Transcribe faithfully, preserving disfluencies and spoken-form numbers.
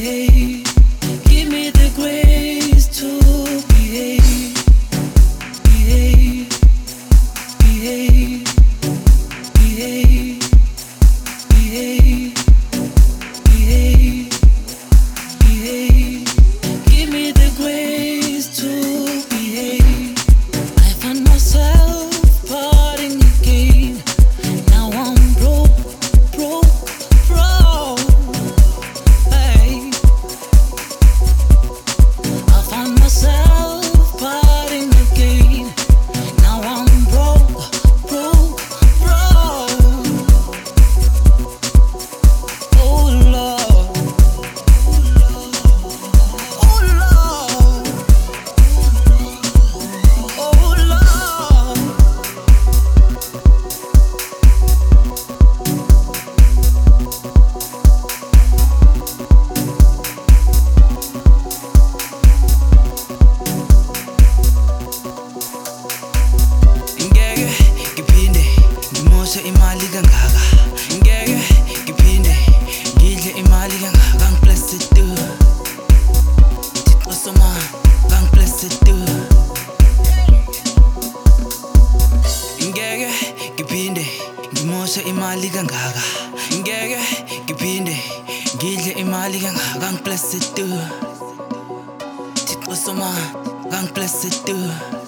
behave. Give me the grace to behave, behave, behave, behave, behave, behave, behave. Give me the grace to behave. I find myself partying again. Now I'm broke, broke, broke. Hey, I find myself partying again. Now I'm broke, broke, broke. Oh Lord, oh Lord, oh Lord. Ngeke ngiphinde ngimoshe imali kangaka. Ngeke ngiphinde ngidle imali kangaka. Ngiblessed too, Thixo Soma, ngiblessed too. Ngeke ngiphinde ngimoshe imali kangaka. Ngeke ngiphinde ngidle imali kangaka. Ngiblessed too, Thixo Soma, ngiblessed too.